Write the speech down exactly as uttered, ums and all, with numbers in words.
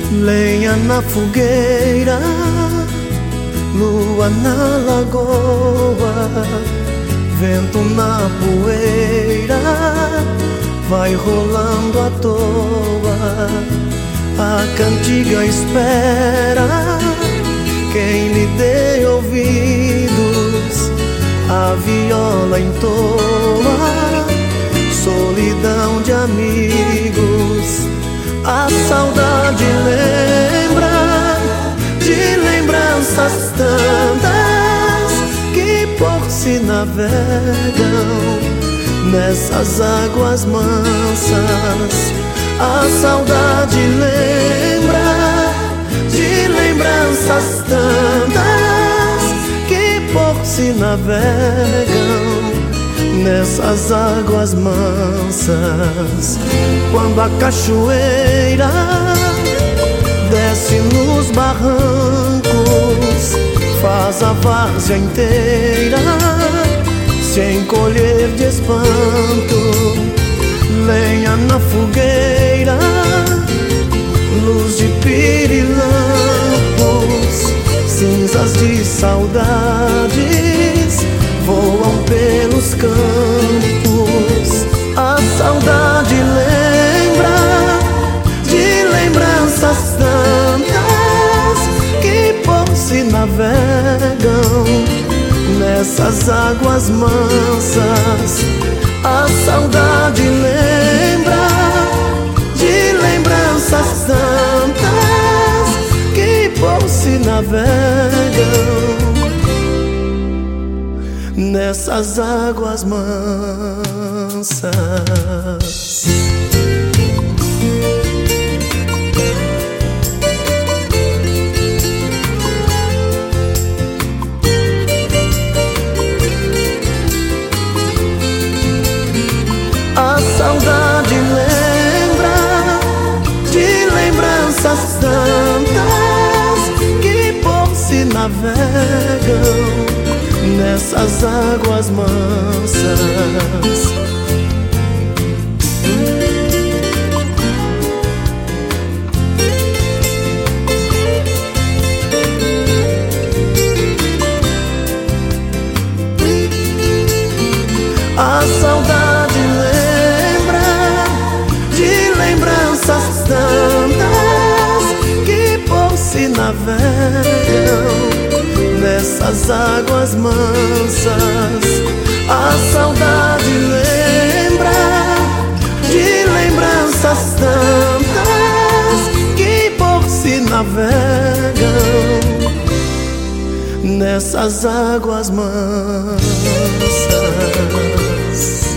Lenha na fogueira, lua na lagoa, vento na poeira, vai rolando à toa. A cantiga espera quem lhe dê ouvidos, a viola entoa, solidão de amigos. A saudade lembra de lembranças tantas que por si navegam nessas águas mansas. A saudade lembra de lembranças tantas que por si navegam nessas águas mansas. Quando a cachoeira desce nos barrancos, faz a várzea inteira se encolher de espanto. Lenha na fogueira, luz de pirilampos, cinzas de saudades voam pelos campos. A saudade lembra de lembranças tantas que por si navegam nessas águas mansas. A saudade lembra de lembranças tantas que por si navegam nessas águas mansas. A saudade lembra de lembranças tantas que por si navegam nessas águas mansas. A saudade lembra de lembranças tantas que por si navegam nessas águas mansas. A saudade lembra de lembranças tantas que por si navegam nessas águas mansas.